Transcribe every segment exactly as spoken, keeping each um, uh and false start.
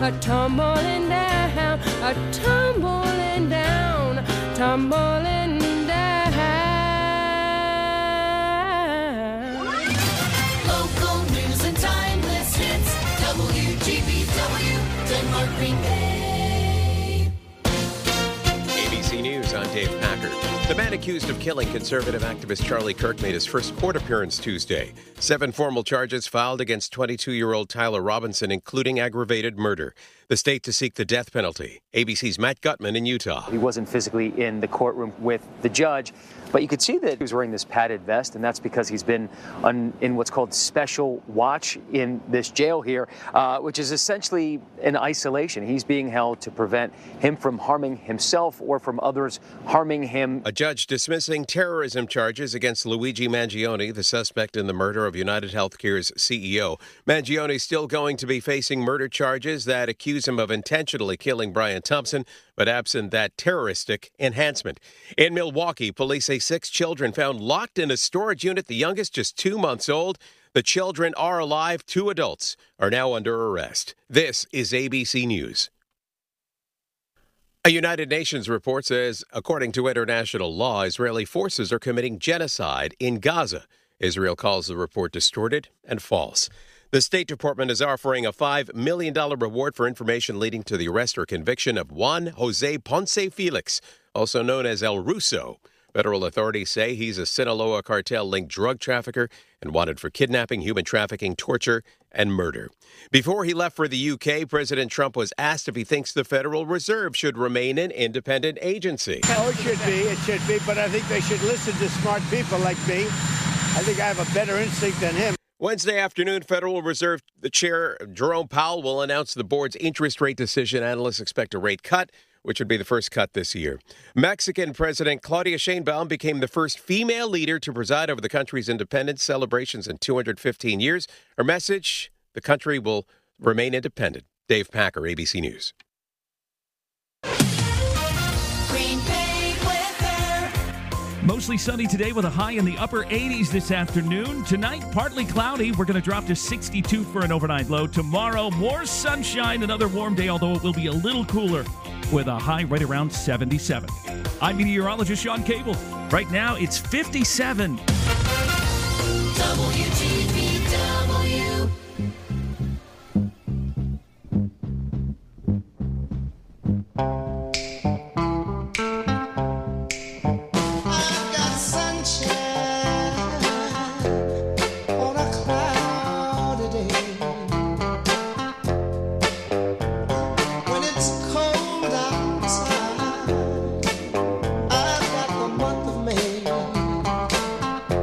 a tumbling down, a tumbling down, tumbling down. Local news and timeless hits, W G B W, Denmark, Green Bay. A B C News, I'm Dave Packer. The man accused of killing conservative activist Charlie Kirk made his first court appearance Tuesday. Seven formal charges filed against twenty-two-year-old Tyler Robinson, including aggravated murder. The state to seek the death penalty. A B C's Matt Gutman in Utah. He wasn't physically in the courtroom with the judge, but you could see that he was wearing this padded vest, and that's because he's been on, in what's called special watch in this jail here, uh, which is essentially in isolation. He's being held to prevent him from harming himself or from others harming him. A judge dismissing terrorism charges against Luigi Mangione, the suspect in the murder of United Healthcare's C E O. Mangione still going to be facing murder charges that accuse him of intentionally killing Brian Thompson, but absent that terroristic enhancement. In Milwaukee, police say six children found locked in a storage unit, the youngest just two months old. The children are alive. Two adults are now under arrest. This is A B C News. A United Nations report says, according to international law, Israeli forces are committing genocide in Gaza. Israel calls the report distorted and false. The State Department is offering a five million dollars reward for information leading to the arrest or conviction of Juan Jose Ponce Felix, also known as El Russo. Federal authorities say he's a Sinaloa cartel-linked drug trafficker and wanted for kidnapping, human trafficking, torture, and murder. Before he left for the U K, President Trump was asked if he thinks the Federal Reserve should remain an independent agency. Oh, it should be, it should be, but I think they should listen to smart people like me. I think I have a better instinct than him. Wednesday afternoon, Federal Reserve the Chair Jerome Powell will announce the board's interest rate decision. Analysts expect a rate cut, which would be the first cut this year. Mexican President Claudia Sheinbaum became the first female leader to preside over the country's independence celebrations in two hundred fifteen years. Her message, the country will remain independent. Dave Packer, A B C News. Green Bay weather. Mostly sunny today with a high in the upper eighties this afternoon. Tonight, partly cloudy. We're going to drop to sixty-two for an overnight low. Tomorrow, more sunshine, another warm day, although it will be a little cooler with a high right around seventy-seven. I'm meteorologist Sean Cable. Right now, it's fifty-seven. W G B W. I've got sunshine on a cloudy day. When it's cold outside, I've got the month of May.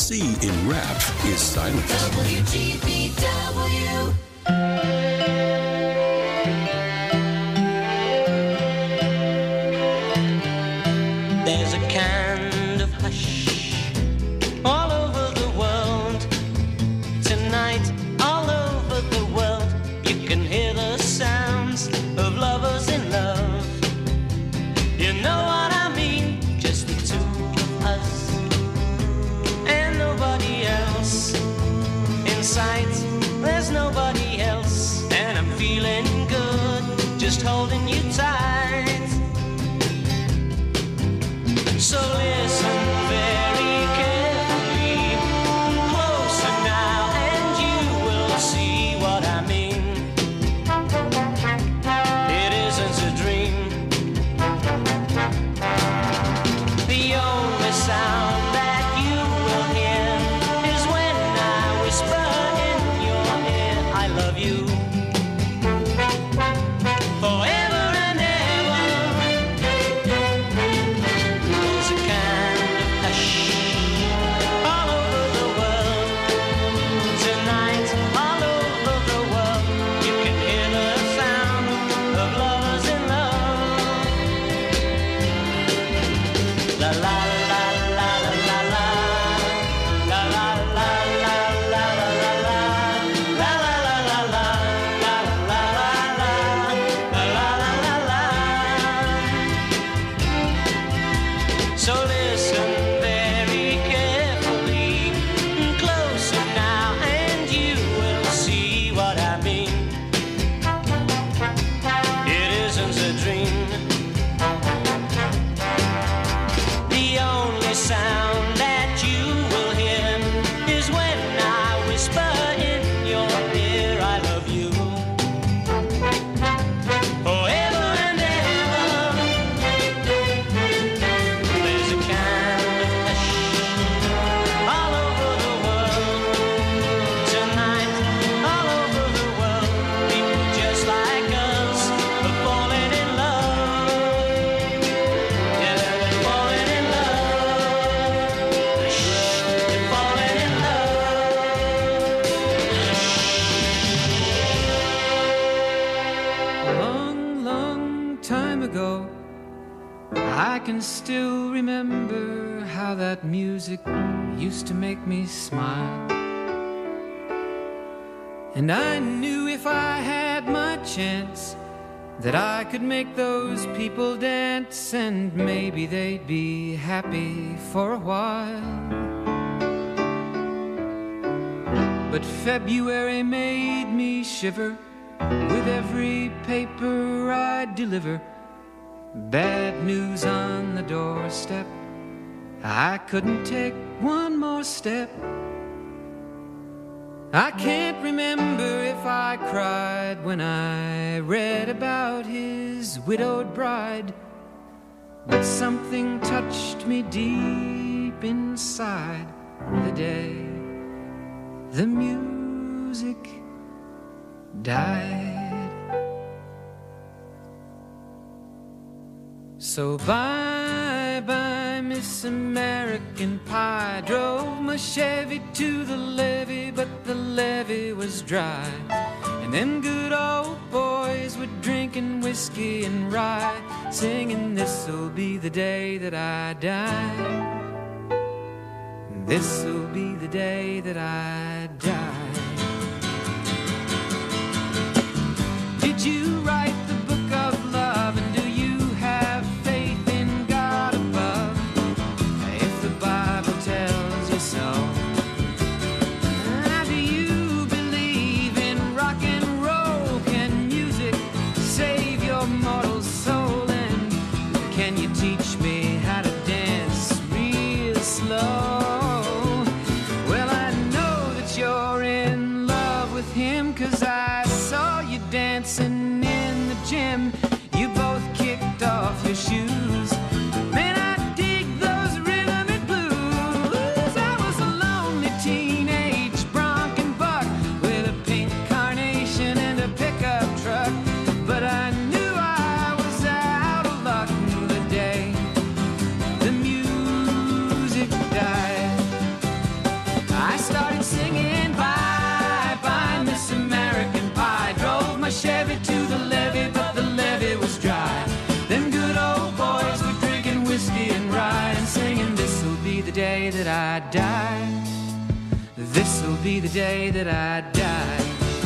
C in rap is silent. W G B W. There's a kind of hush all over the world. Tonight, all over the world, you can hear the sounds of lovers in love. You know what I mean? Just the two of us and nobody else. In sight, there's nobody else, and I'm feeling good, just holding you tight. So listen very carefully, closer now, and you will see what I mean. It isn't a dream. The only sound that you will hear is when I whisper in your ear, I love you. Forever and ever. There's a kind of hush all over the world. Tonight, all over the world, you can hear the sound of lovers in love. La la la la la la la. La la la la la la la la. La la la la la. La la la la. La la la la. So listen very carefully, closer now, and you will see what I mean. It isn't a dream. The only sound that you will hear is when I whisper in your ear, I love you. Forever and ever. There's a kind of hush all over the world. Tonight, all over the world, people just like us are falling in love. Yeah, they're falling in love. Shh, they're falling in love. A long, long time ago, I can still remember how that music used to make me smile. And I knew if I had my chance that I could make those people dance, and maybe they'd be happy for a while. But February made me shiver with every paper I deliver. Bad news on the doorstep. I couldn't take one more step. I can't remember if I cried when I read about his widowed bride, but something touched me deep inside the day the music died. So bye bye Miss American Pie. Drove my Chevy to the levee, but the levee was dry. And them good old boys were drinking whiskey and rye, singing, this'll be the day that I die. This'll be the day that I die. Did you write the book of love, and do you have faith in God above? If the Bible tells you so. Ah, do you believe in rock and roll? Can music save your mortal soul? And can you teach me how to dance real slow? Well, I know that you're singing bye, bye, Miss American Pie. Drove my Chevy to the levee, but the levee was dry. Them good old boys were drinking whiskey and rye and singing, this'll be the day that I die. This'll be the day that I die.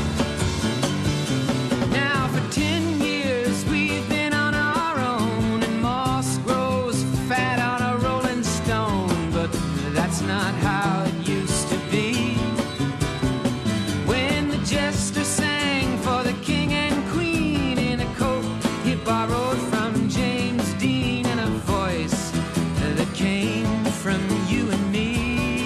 Now for ten years we've been on our own, and moss grows fat on a rolling stone, but that's not how it used to be. When the jester sang for the king and queen in a coat he borrowed from James Dean, and a voice that came from you and me.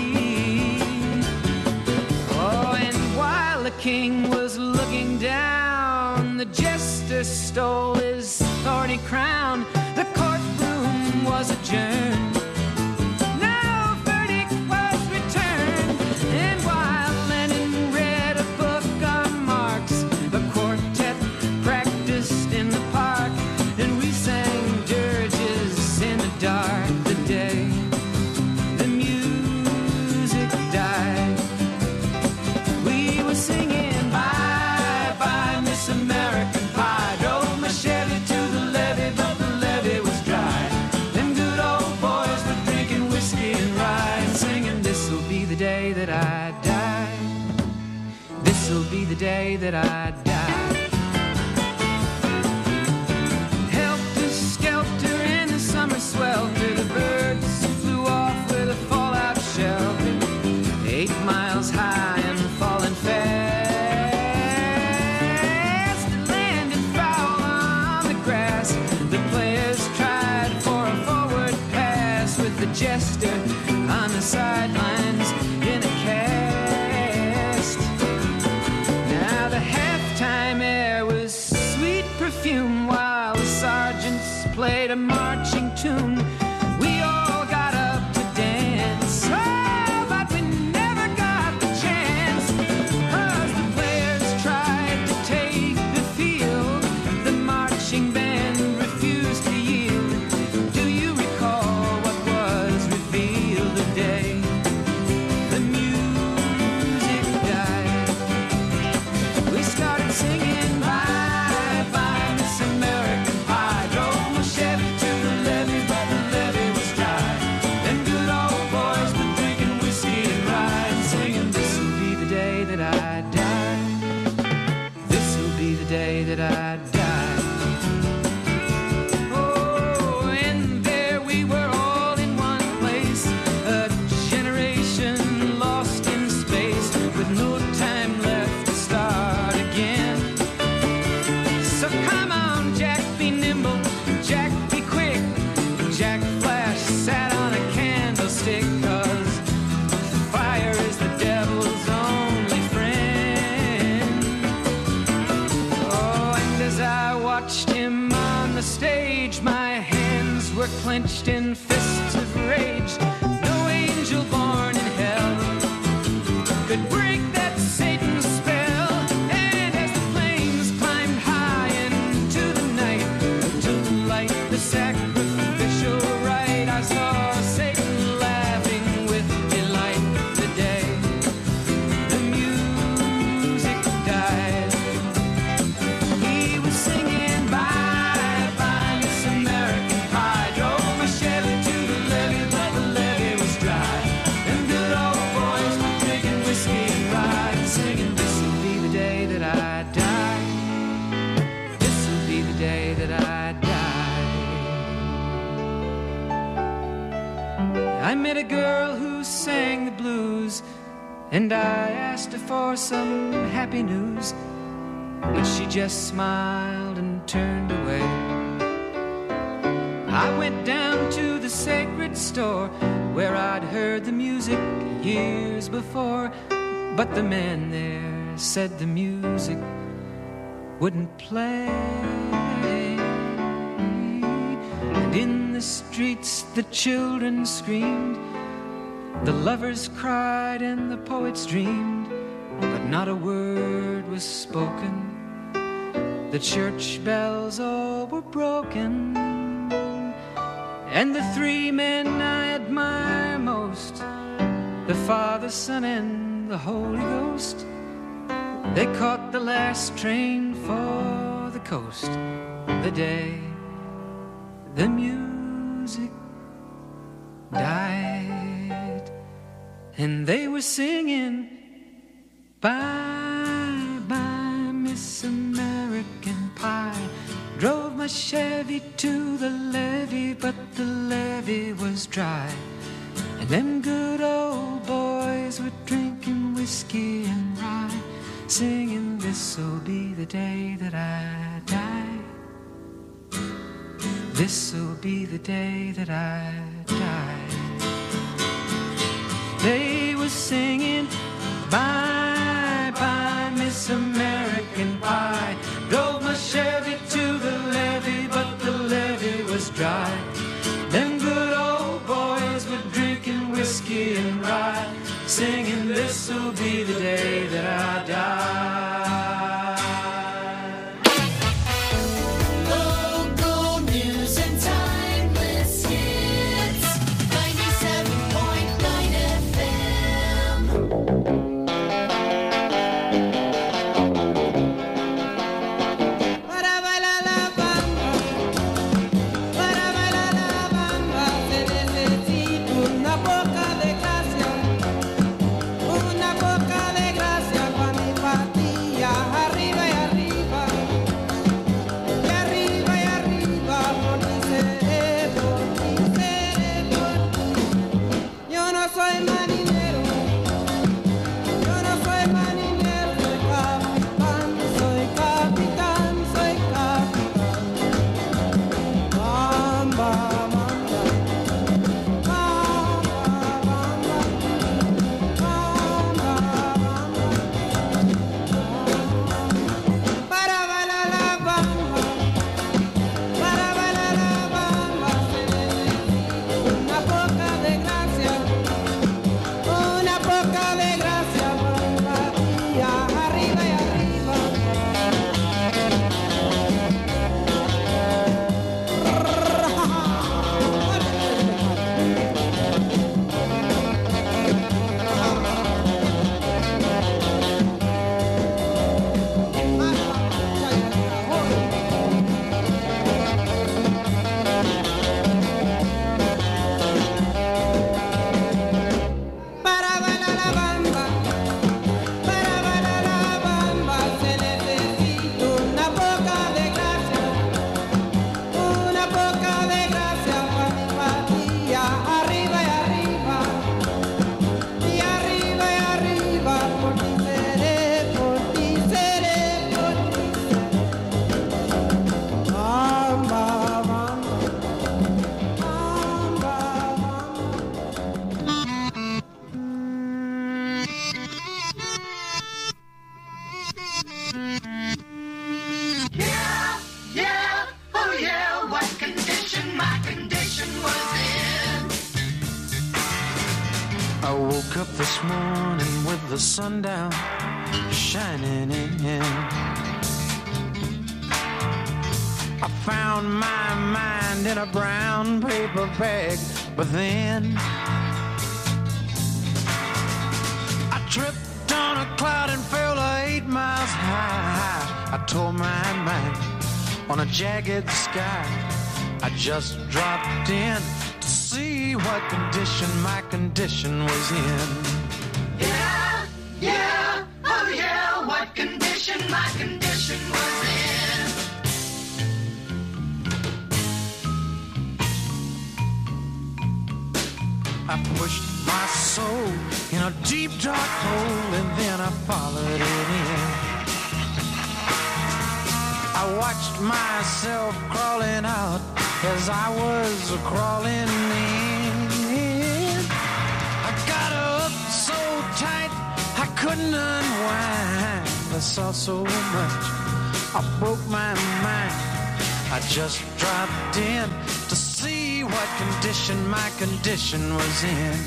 Oh, and while the king was looking down, the jester stole his thorny crown. The courtroom was adjourned. No verdict was returned. And while Lenin read a book on Marx, the quartet practiced in the park, and we sang dirges in the dark. The day the music died, we were singing bye, bye, Miss American Pie. Drove my Chevy to the levee, but the levee was dry. Them good old boys were drinking whiskey and rye and singing, this'll be the day that I die. This'll be the day that I die. Helter skelter in the summer swelter, the birds flew off with a fallout shelter. Eight miles high and falling fast, it landed foul on the grass. The players tried for a forward pass, with the jester on the sidelines in a cast. Now the halftime air was sweet perfume, while the sergeants played a marching tune. We all got up to dance, oh, but we never got the chance, 'cause the players tried to take the field. The marching band refused to yield. Do you recall what was revealed the day the music died? We started singing bye, bye, Miss American Pie. Drove my Chevy to the levee, but the levee was dry. Them good old boys were drinking whiskey and rye and singing, this'll be the day that I die. This'll be the day that I die. Oh, and there we were all in one place, a generation lost in space, with no time left to start again. So come on, Jack, be nimble, Jack, be quick. Jack Flash sat on a candlestick, 'cause fire is the devil's only friend. Oh, and as I watched him on the stage, my hands were clenched in fists of rage. No angel born in hell could break that Satan spell. And as the flames climbed high into the night to light the sacrificial rite, I saw Satan laughing with delight. The day the music died, he was singing bye, bye, Miss American Pie. Drove my Chevy to the levee, but the levee was dry. Them good old boys were drinking whiskey and rye and singing, this'll be the day that I die. This'll be the day that I die. I met a girl who sang the blues, and I asked her for some happy news, but she just smiled and turned away. I went down to the sacred store where I'd heard the music years before, but the man there said the music wouldn't play. And in the streets the children screamed, the lovers cried and the poets dreamed, but not a word was spoken. The church bells all were broken, and the three men I admire most, the Father, Son, and the Holy Ghost. They caught the last train for the coast. The day the music died, and they were singing, bye, bye, Miss American Pie. Drove my Chevy to the levee, but the levee was dry. And them good old boys were drinking whiskey and rye, singing, this'll be the day that I die. This'll be the day that I die. They were singing, bye, bye, Miss American Pie. Drove my Chevy to the levee, but the levee was dry. Them good old boys were drinking whiskey and rye, singing, this'll be the day that I die. Local news and timeless hits. ninety-seven point nine F M. Para bailar la bamba, para bailar la bamba se necesita una poca de gracia, una poca de gracia para mi patilla, arriba y arriba, y arriba y arriba, por mi cerebro, mi cerebro. Yo no soy marinero, yo no soy marinero, soy capitán, soy capitán, soy capitán. Bamba, bamba, bamba, bamba, bamba, bamba. Para bailar la bamba, para bailar la bamba se necesita una poca de gracia, una poca de gracia para mi patilla, arriba y arriba. Para bailar la bamba, para bailar la bamba se necesita una poca de gracia, una poca de gracia para mi patilla, arriba y arriba, y arriba y arriba, por ti seré, por ti seré, por ti seré. Bamba, bamba, bamba, bamba. Yeah, yeah, oh yeah, what condition my condition was in. I woke up this morning with the sun down shining in. I found my mind in a brown paper bag, but then I tripped on a cloud and fell eight miles high. I tore my mind on a jagged sky. I just dropped in to see what condition my condition was in. Yeah, yeah, oh yeah, what condition my condition was in. I pushed my soul in a deep dark hole and then I followed it in. I watched myself crawling out as I was crawling in. I got up so tight I couldn't unwind. I saw so much, I broke my mind. I just dropped in to see what condition my condition was in.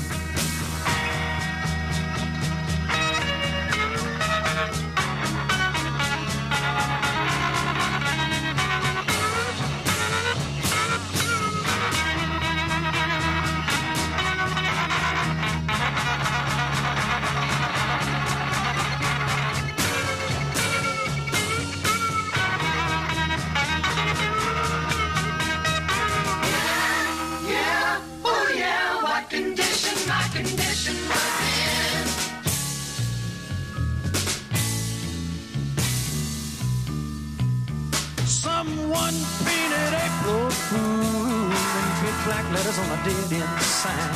Someone painted April Fool in big black letters on a dead-end sign.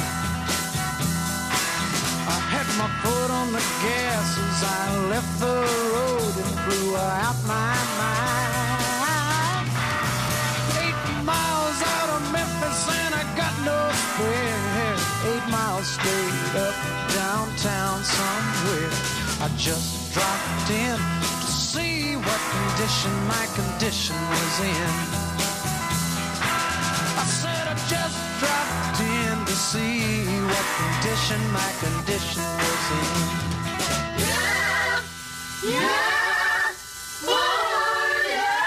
I had my foot on the gas as I left the road and blew out my mind. Eight miles out of Memphis and I got no spare. Eight miles straight up downtown somewhere. I just dropped in to see what condition my condition was in. I said I just dropped in to see what condition my condition was in. Yeah, yeah, oh yeah.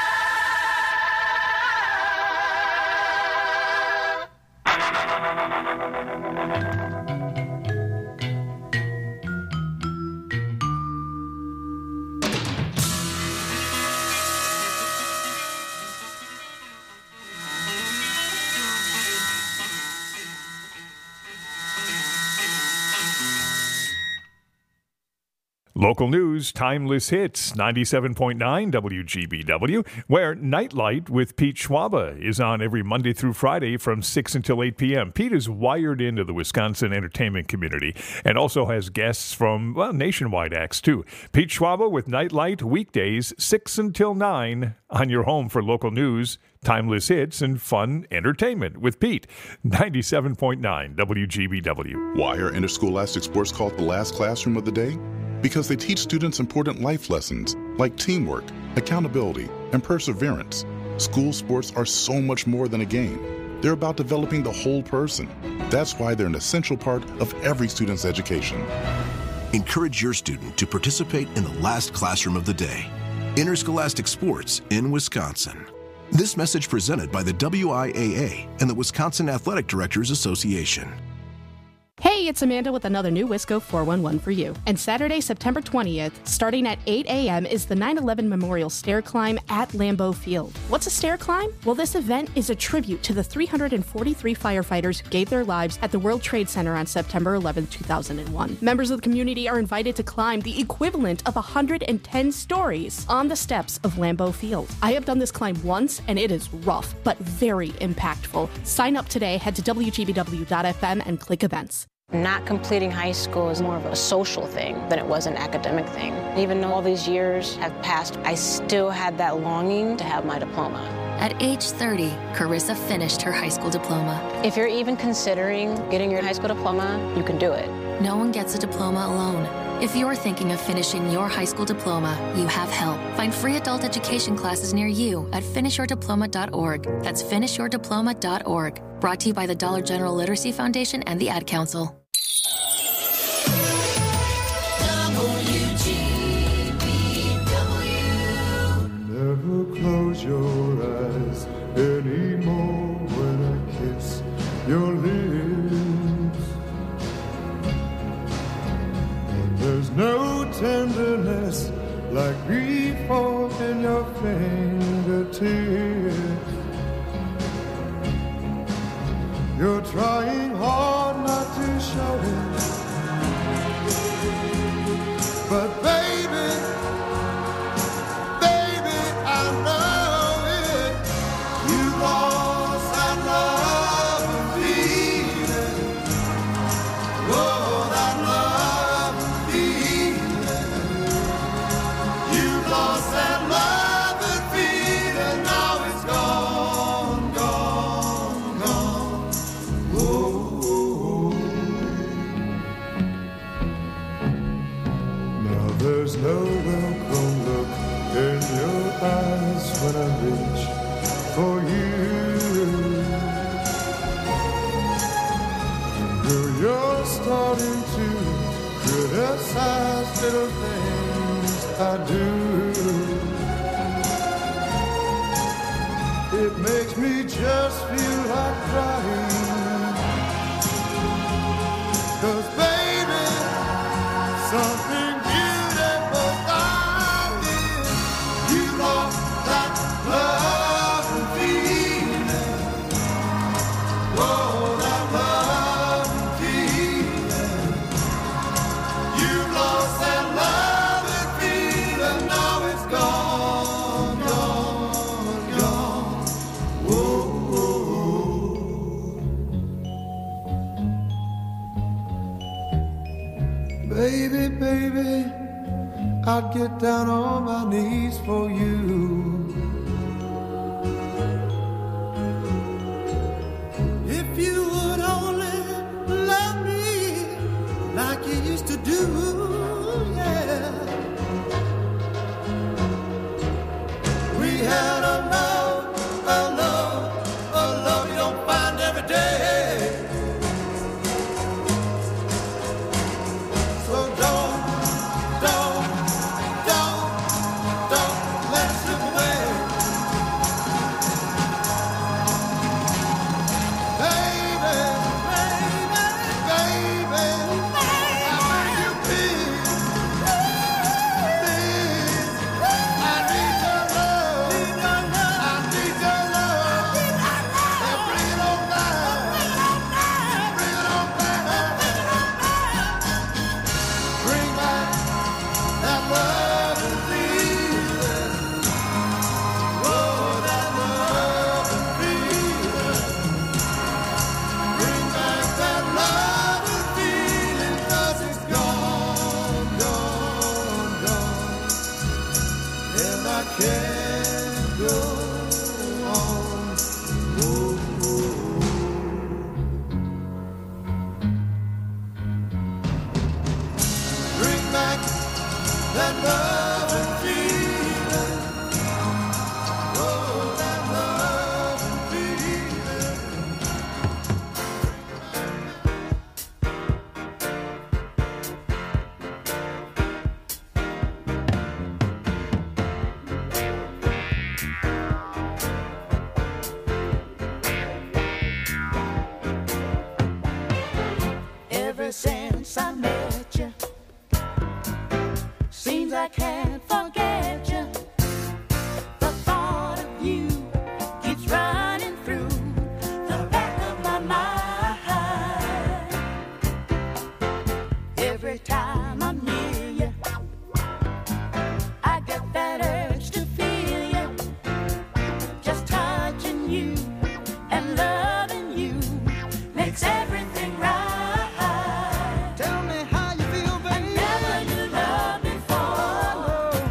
Local news, timeless hits, ninety-seven point nine W G B W, where Nightlight with Pete Schwaba is on every Monday through Friday from six until eight p.m. Pete is wired into the Wisconsin entertainment community and also has guests from, well, nationwide acts, too. Pete Schwaba with Nightlight, weekdays, six until nine, on your home for local news, timeless hits, and fun entertainment with Pete. ninety-seven point nine W G B W. Why are interscholastic sports called the last classroom of the day? Because they teach students important life lessons like teamwork, accountability, and perseverance. School sports are so much more than a game. They're about developing the whole person. That's why they're an essential part of every student's education. Encourage your student to participate in the last classroom of the day. Interscholastic sports in Wisconsin. This message presented by the W I A A and the Wisconsin Athletic Directors Association. Hey, it's Amanda with another new Wisco four one one for you. And Saturday, September twentieth, starting at eight a.m. is the nine eleven Memorial Stair Climb at Lambeau Field. What's a stair climb? Well, this event is a tribute to the three hundred forty-three firefighters who gave their lives at the World Trade Center on September eleventh, two thousand one. Members of the community are invited to climb the equivalent of one hundred ten stories on the steps of Lambeau Field. I have done this climb once, and it is rough, but very impactful. Sign up today, head to W G B W dot F M and click events. Not completing high school is more of a social thing than it was an academic thing. Even though all these years have passed, I still had that longing to have my diploma. At age thirty, Carissa finished her high school diploma. If you're even considering getting your high school diploma, you can do it. No one gets a diploma alone. If you're thinking of finishing your high school diploma, you have help. Find free adult education classes near you at finish your diploma dot org. That's finish your diploma dot org. Brought to you by the Dollar General Literacy Foundation and the Ad Council. Never close your eyes anymore when I kiss your lips. And there's no tenderness like before in your fingertips. You're trying hard not to show it, but baby, baby, I know it. You lost that love and feeling. Oh, that love and feeling. You lost that love and feeling. Now it's gone, gone, gone. Oh, now there's no welcome look in your eyes when I reach for you. Girl, you're starting to criticize little things I do. It makes me just feel like crying. 'Cause baby, something beautiful I did. You lost that love and feeling. Oh, that love and feeling. You lost that love and feeling. Now it's gone, gone, Baby, baby, I'd get down on my knees for you. If you would only love me like you used to do, yeah. We had a love, a love, a love you don't find every day. So don't, don't, don't, don't let it slip away. Baby, baby, baby, I beg you please, please, I need your love, I need your love, and bring it on back, bring it on back, bring back that love and feeling, oh, that love and feeling, bring back that love and feeling, 'cause it's gone, gone, gone, and I can't go on. Oh, oh. Bring back that love and feeling, oh, that love and feeling. Ever since I met you, seems I can't forget you. The thought of you keeps running through the back of my mind. Every time I'm near you, I get that urge to feel you. Just touching you and loving you makes everything right. Tell me how you feel, baby. I never knew love before.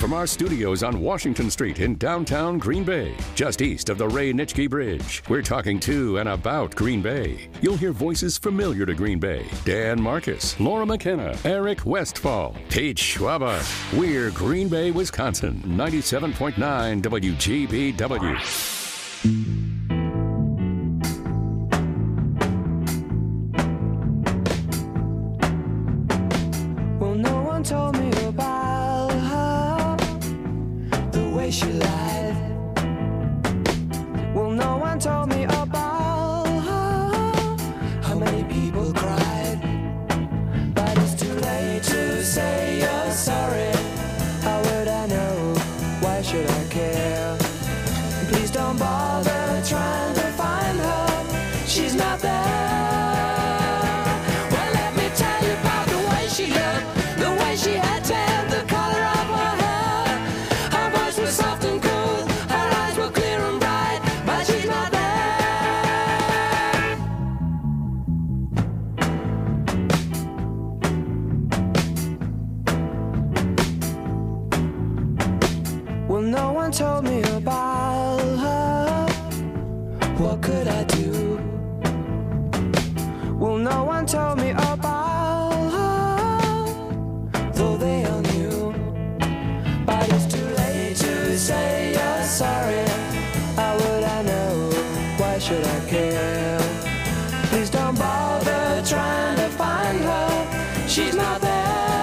from our studios on Washington Street in downtown Green Bay, just east of the Ray Nitschke Bridge. We're talking to and about Green Bay. You'll hear voices familiar to Green Bay. Dan Marcus, Laura McKenna, Eric Westfall, Pete Schwaba. We're Green Bay, Wisconsin, ninety-seven point nine W G B W. Well, no one told me about her, the way she lied. Well, no one told me about her, how many people cried. But it's too late to say you're sorry. How would I know? Why should I care? Please don't bother trying to find her. She's not there. Well, let me tell you about the way she looked, the way she had tan, the color of her hair. Her voice was soft and cool, her eyes were clear and bright, but she's not there. Well, no one told me about her. What could I do? Well, no one told me about her, though they all knew. But it's too late to say you're sorry. How would I know? Why should I care? Please don't bother trying to find her. She's not there.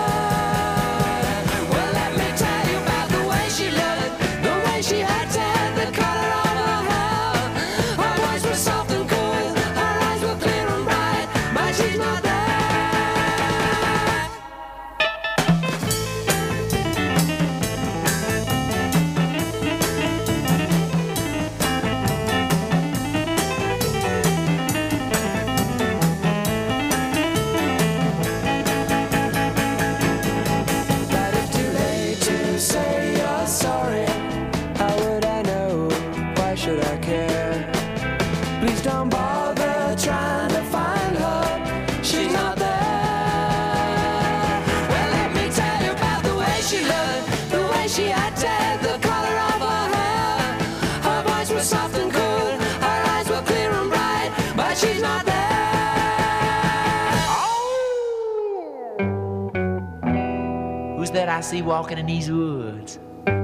Well, let me tell you about the way she looked, the way she had tan, the color of her hair. Her voice was soft and cool, her eyes were clear and bright, but she's not there. But it's too late to say you're sorry. How would I know? Why should I care? Please don't bother trying to find her. She's not there. Well, let me tell you about the way she looked, the way she had tan, the color of her hair. Her voice was soft and cool, her eyes were clear and bright, but she's not there. Who's that I see walking in these woods?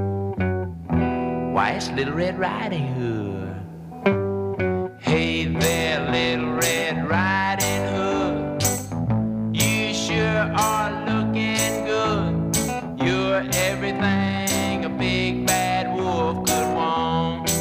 Why, it's Little Red Riding Hood. Hey there, Little Red Riding Hood. You sure are looking good. You're everything a big bad wolf could want.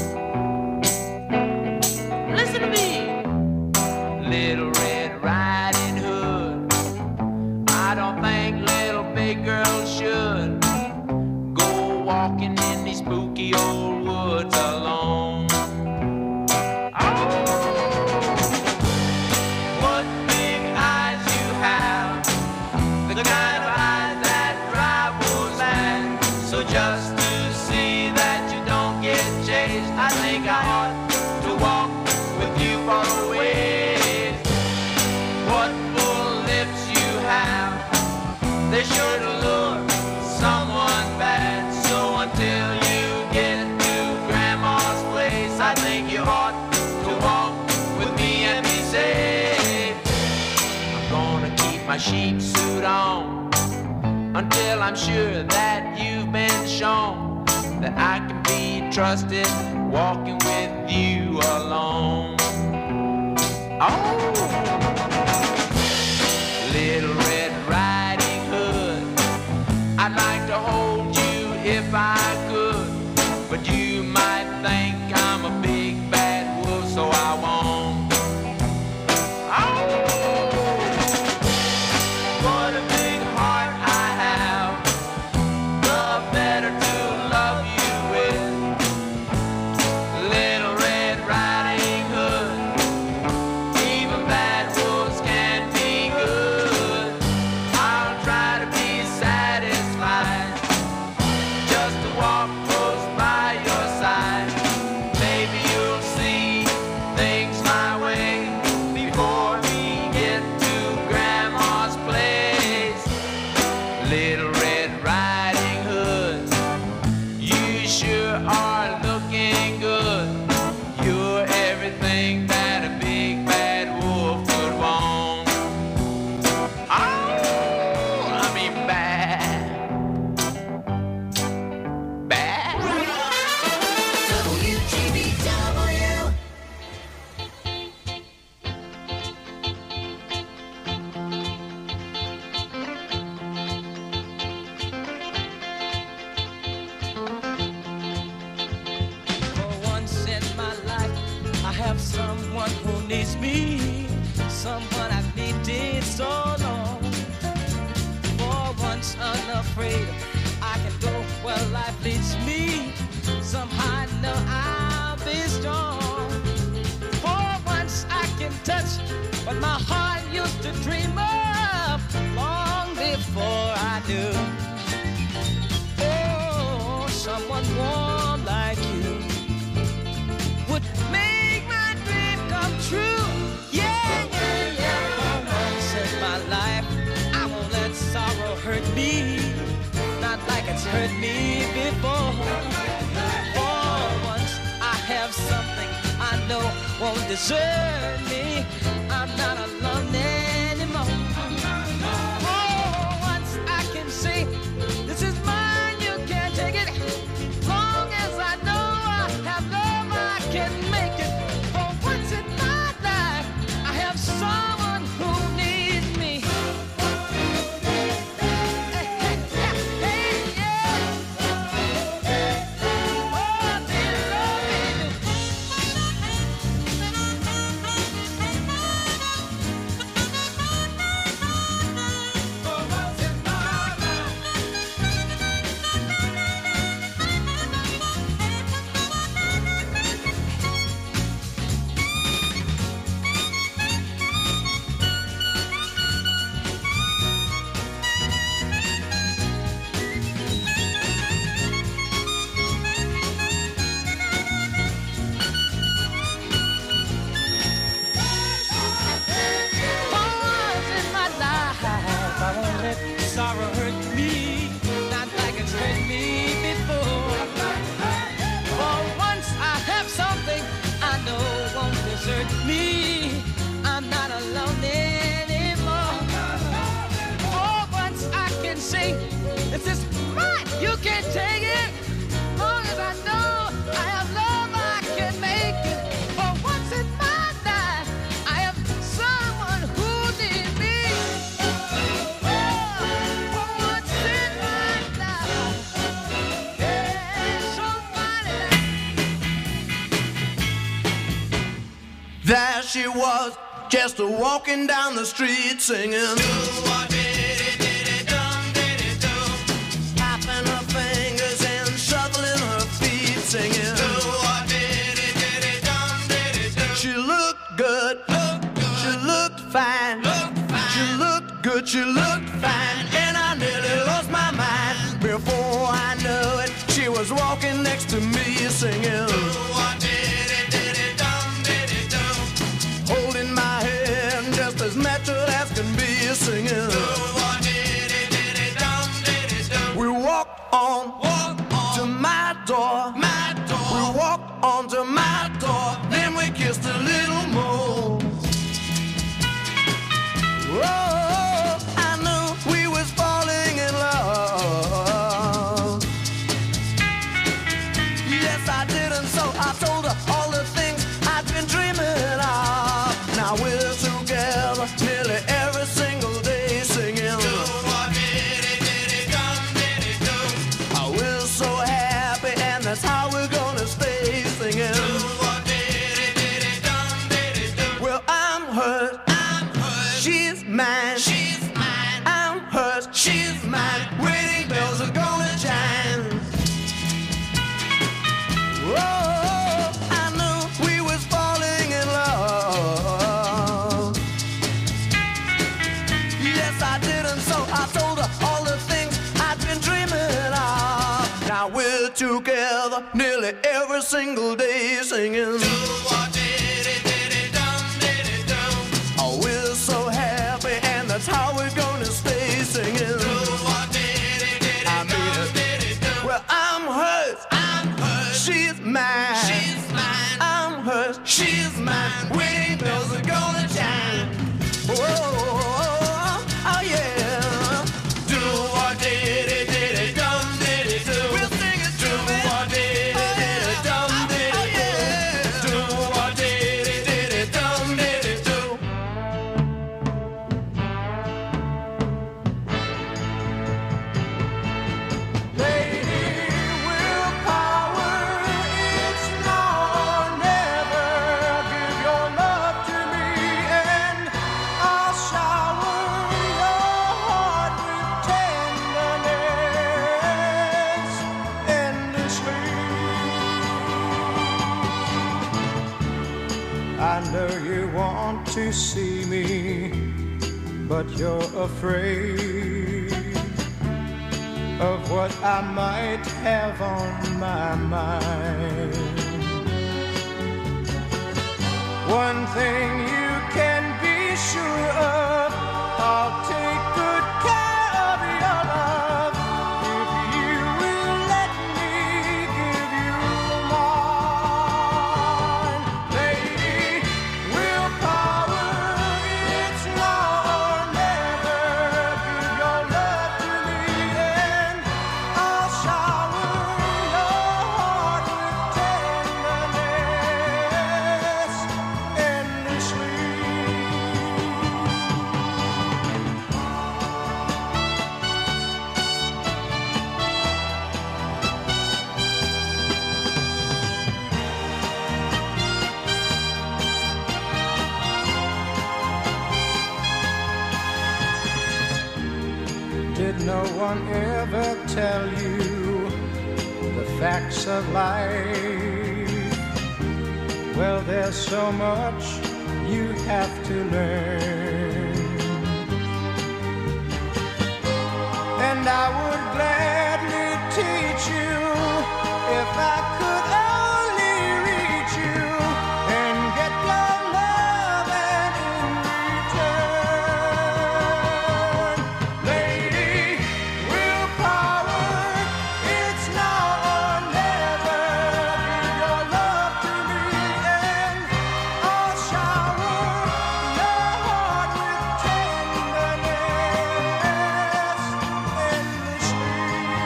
Listen to me, Little Red Riding Hood. I don't think little big girls should go walking in these spooky old woods alone. Oh, what big eyes you have, the kind of eyes that drive wolves mad. So just to see that you don't get chased, I think I ought to walk with you for a ways. What full lips you have, they sure to lure someone bad. So until you get to Grandma's place, I think you ought to walk with me and be safe. I'm gonna keep my sheep suit on until I'm sure that you've been shown that I can be trusted walking with you alone. Oh, Little Red Riding Hood, I'd like to hold you if I could, but you might think I'm a big bad wolf, so I won't. Oh, what a big heart I have, the better to love you with. Little Red Riding Hood, even bad wolves can be good. I'll try to be satisfied just to walk close by your side. Maybe you'll see things my way before we get to Grandma's place. please me, someone I've needed so long. For once unafraid, I can go where life leads me. Somehow I know I'll be strong. For once I can touch what my heart used to dream of long before I knew. Oh, someone warm like you would make my dream come true. Yeah, yeah, yeah. For once in my life, I won't let sorrow hurt me, not like it's hurt me before. For once I have something I know won't desert me. I'm not alone anymore. For once I can say, this is mine, you can't take it. Long as I know I have love, I can make it. For once in my life, I have someone who needs me. Hey, hey, hey, yeah. Oh, they love me. For once in my life. For once in my life, I won't let sorrow hurt me, not like it's hurt me before. For once I have something I know won't desert me. I'm not alone anymore. For once I can say, this is mine, you can't take it. Long as I know I have love, I can make it. For once in my life, I have someone who needs me. For once in my life, yeah, somebody There she was, just a walking down the street singing. Tapping her fingers and shuffling her feet singing. She looked good, she looked fine, she looked good, she looked fine, and I nearly lost my mind. Before I knew it, she was walking next to me singing. Holding my hand just as natural as can be singing. We walked on, to my door. We walked on to my door. Then we kissed a little more. Oh, I knew we was falling in love. Yes, I did, and so I told her all the things I'd been dreaming of. Now we're together nearly every single day singing. Oh, we're so happy, and that's how we're gonna stay singing. Well, I'm hers, she's mine. I'm hers, she's mine. Wedding bells are gonna chime. Oh, I knew we was falling in love. Yes, I did, and so I told her all the things I'd been dreaming of. Now we're together nearly every single day singing. Oh, we're so happy, and that's how we're gonna stay singing. I mean it. Well, I'm hers, she's mine. I'm hers, she's mine. Wedding bells are gonna chime. Oh, oh yeah. Do what did it, did it, dum did it do. We'll sing it do what did it, did it, dum did it do. Do what did it, did it, dum did it do. want to see me, but you're afraid of what I might have on my mind. One thing you can be sure of, I'll take good care of your love if you will let me give you mine. Lady, willpower, it's now or never. Give your love to me and I'll shower your heart with tenderness endlessly. Did no one ever tell you the facts of life? Well, there's so much you have to learn, and I would gladly teach you if I could only reach you and get your love and in return. Lady, willpower, it's now or never. Give your love to me and I'll shower your heart with tenderness endlessly.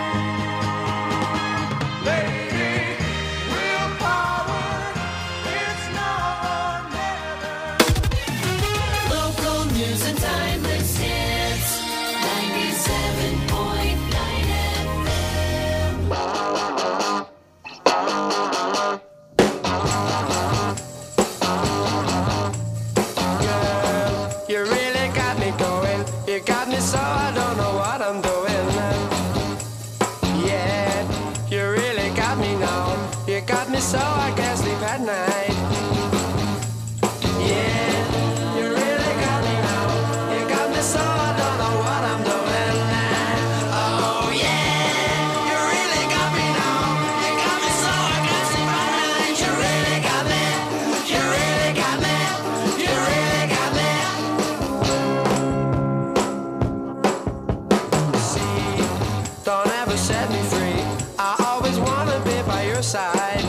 Lady, willpower, it's now or never. Local news and timeless hits. ninety-seven point nine F You really got me going. You got me so I don't know what I'm doing. Yeah, you really got me now. You got me so I can't sleep at night. Yeah, you really got me now. You got me so I don't know what I'm doing. Oh yeah, you really got me now. You got me so I can't sleep at night. You really got me. You really got me. You really got me. See, don't ever set me free. I always wanna be by your side.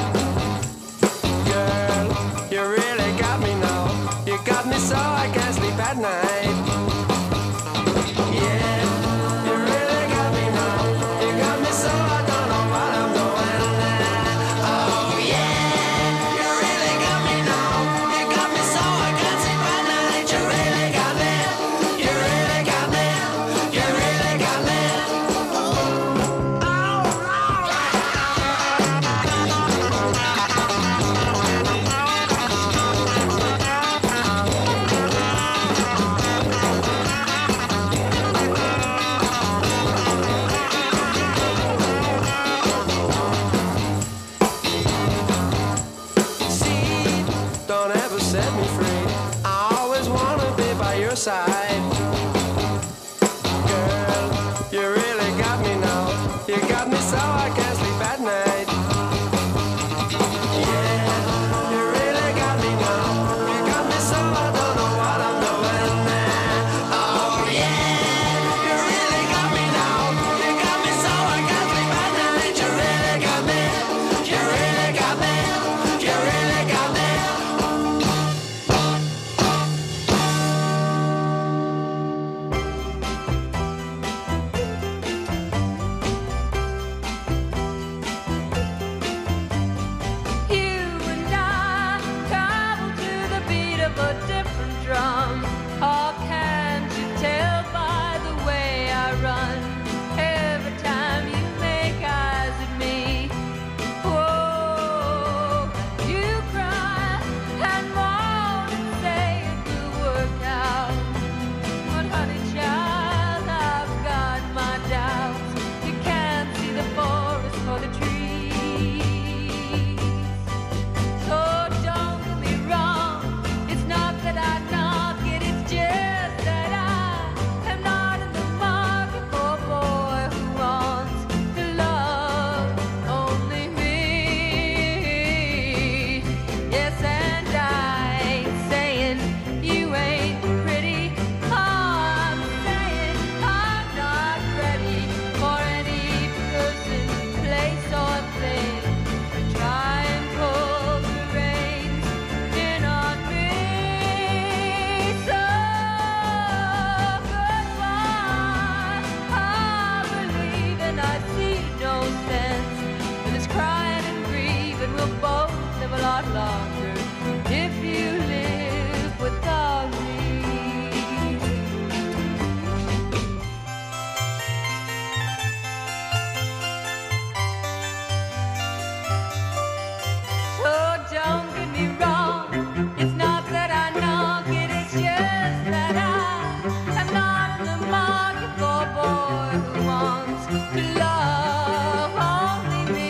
Girl, you really got me now. You got me so I can't sleep at night. Yeah, you really got me now. You got me so I don't know what I'm doing. Oh yeah, you really got me now. You got me so I can't sleep at night. You really got me. You really got me. You really got me. lot longer if you live without me. So don't get me wrong, it's not that I knock it, it's just that I am not in the market for a boy who wants to love only me.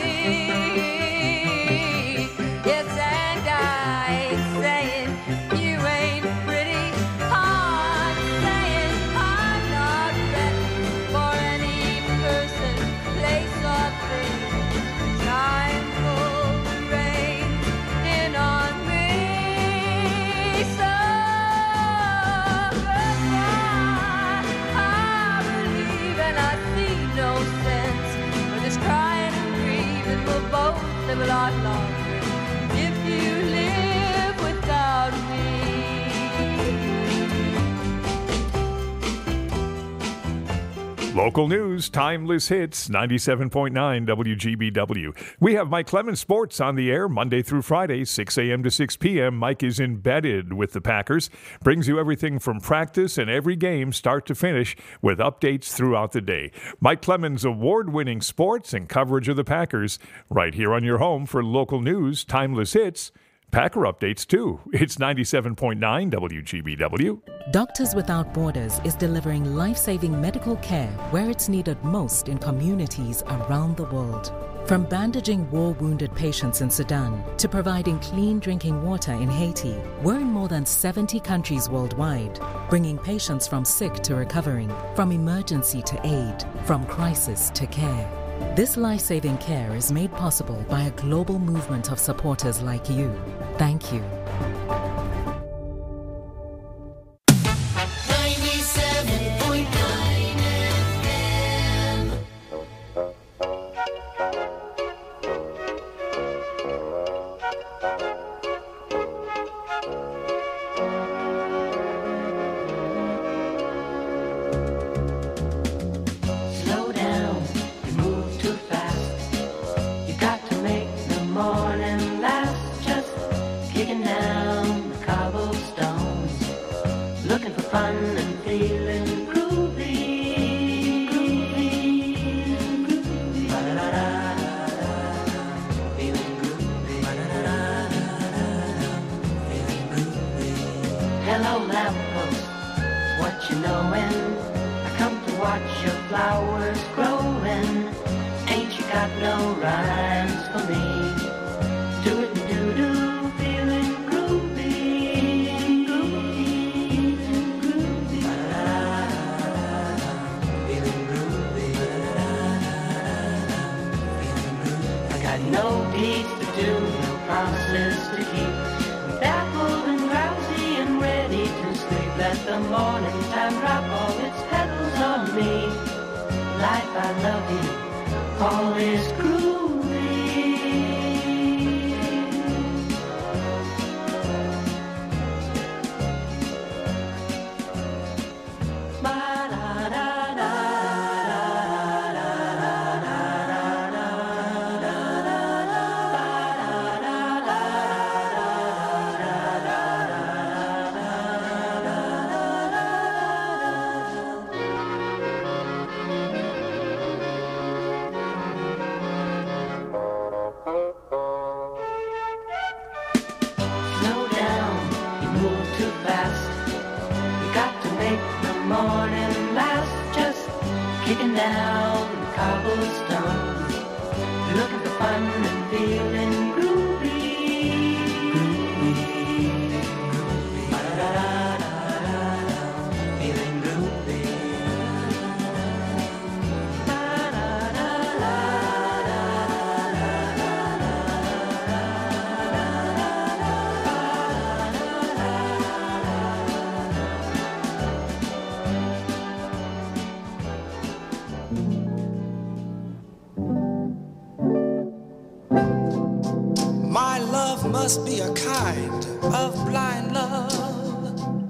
Yes, and I ain't saying you ain't pretty. I'm saying I'm not ready for any person, place or thing. Time for the rain in on me. So goodbye. I believe and I see no sense for this crying and grieving. We'll both live a lot longer if you live without me. Local news, timeless hits, ninety-seven point nine W G B W. We have Mike Clemens Sports on the air Monday through Friday, six a.m. to six p.m. Mike is embedded with the Packers, brings you everything from practice and every game start to finish with updates throughout the day. Mike Clemens, award-winning sports and coverage of the Packers, right here on your home for local news, timeless hits, Packer updates too. It's ninety-seven point nine W G B W. Doctors Without Borders is delivering life-saving medical care where it's needed most in communities around the world. From bandaging war-wounded patients in Sudan to providing clean drinking water in Haiti, we're in more than seventy countries worldwide, bringing patients from sick to recovering, from emergency to aid, from crisis to care. This life-saving care is made possible by a global movement of supporters like you. Thank you. ninety-seven point nine F M. Slow down, you move too fast. You got to make the morning last. Just kicking down the cobblestones, looking for fun and feeling groovy. Groovy, groovy. Ba-da-da-da-da, feeling groovy. Ba-da-da-da-da, feeling groovy. Hello, lamppost, what you knowin'? I come to watch your flowers growing. Ain't you got no rhymes for me? Do it and do do, feeling groovy, groovy, groovy. Ba-da-da-da-da, feeling groovy. Ba-da-da-da-da, feeling groovy. I got no deeds to do, no promises to keep. I'm baffled and drowsy and ready to sleep. Let the morning time drop all its petals on me. Life, I love you, always groovy. Slow down, you move too fast. You got to make the morning last. Just kicking down the cobblestones, looking for fun and feeling groovy. Groovy, groovy. Ba-da-da-da-da, feeling groovy. My love must be a kind of blind love.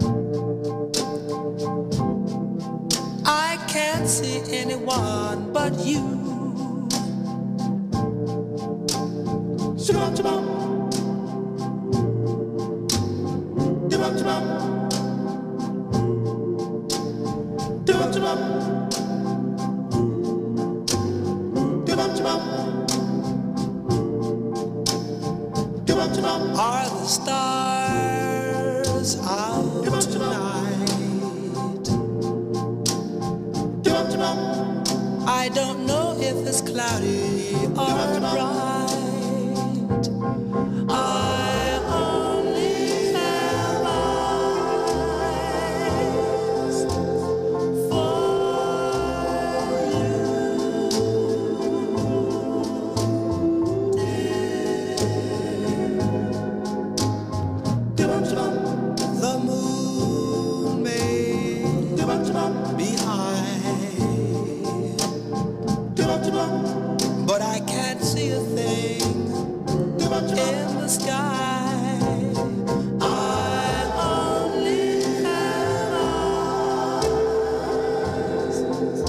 I can't see anyone but you. Are the stars out tonight? I don't know if it's cloudy or bright. I only have eyes the moon may be high, but I can't see a thing in the sky. I only have eyes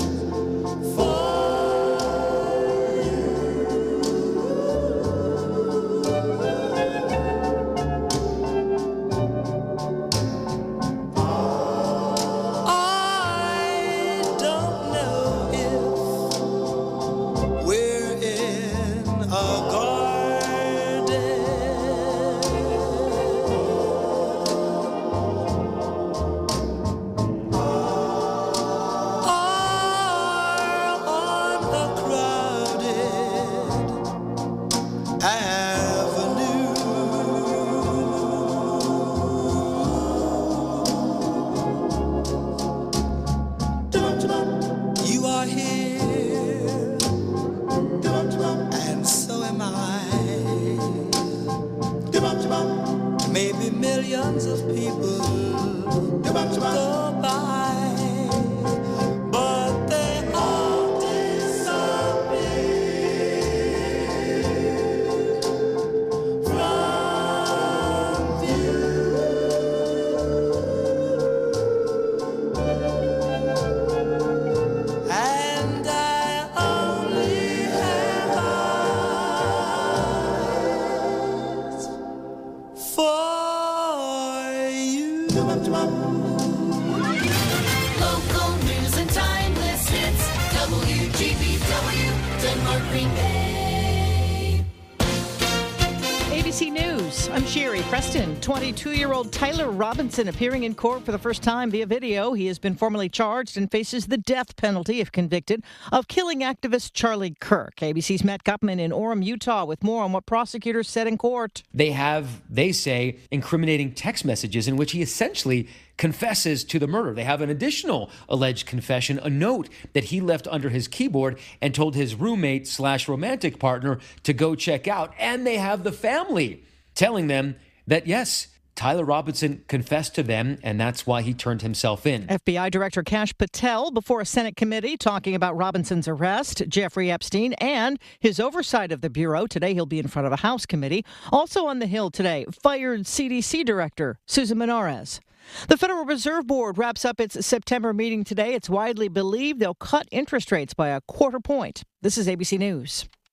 I don't know if we're in a garden or on a crowded avenue. You are here, and so am I. Maybe millions of people go by, but they all disappear from view. And I only have eyes for you. Local news and timeless hits. W G B W, Denmark, Green Bay. A B C News, I'm Sherry Preston. twenty-two-year-old Tyler Robinson appearing in court for the first time via video. He has been formally charged and faces the death penalty if convicted of killing activist Charlie Kirk. A B C's Matt Gupman in Orem, Utah, with more on what prosecutors said in court. They have, they say, incriminating text messages in which he essentially confesses to the murder. They have an additional alleged confession, a note that he left under his keyboard and told his roommate slash romantic partner to go check out. And they have the family telling them that, yes, Tyler Robinson confessed to them, and that's why he turned himself in. F B I Director Kash Patel before a Senate committee talking about Robinson's arrest, Jeffrey Epstein, and his oversight of the Bureau. Today he'll be in front of a House committee. Also on the Hill today, fired C D C Director Susan Menorez. The Federal Reserve Board wraps up its September meeting today. It's widely believed they'll cut interest rates by a quarter point. This is A B C News.